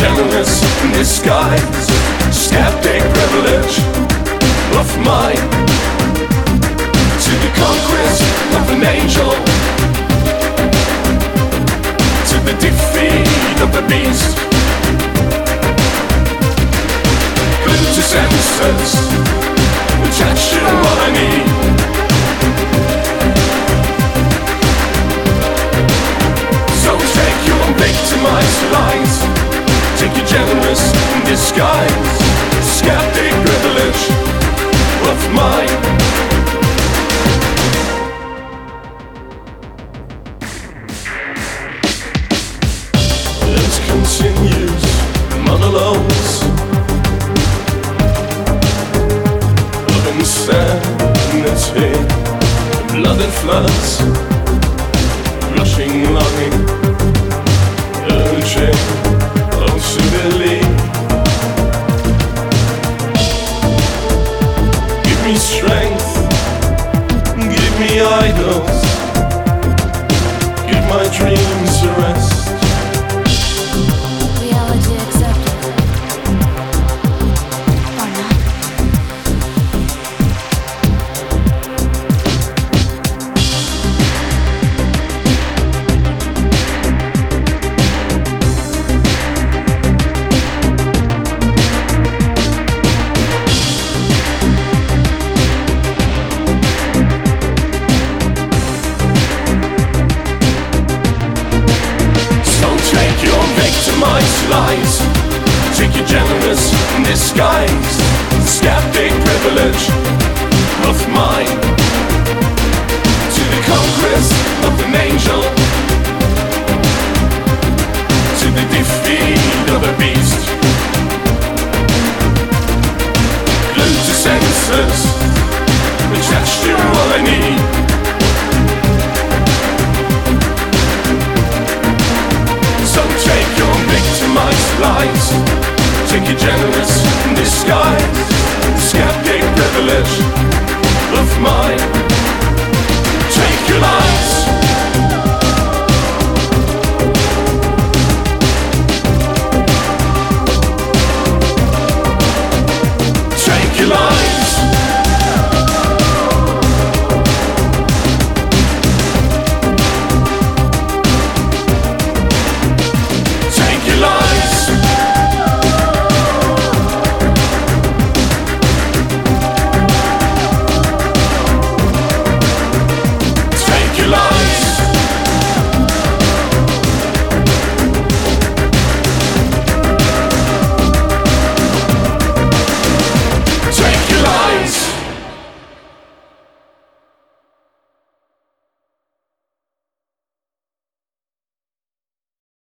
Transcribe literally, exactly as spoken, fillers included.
generous in disguise, skeptic privilege of mine, to the conquest of an angel, to the defeat of the beast. Glued to senses, attached to what I need. So take your victimized lies, take your generous in disguise, skeptic privilege of mine. Let's continue monologues of insanity, blood and floods, rushing longing, urging, oh to believe. Give me strength, give me idols, give my dreams a rest. Reality accepted. Or not. Victimized lies, take your generous in disguise, skeptic privilege of mine, to the conquest of an angel, to the defeat of a beast. Glued to senses, attached to all I need. Victimized lies, take your generous in disguise, skeptic privilege of mine.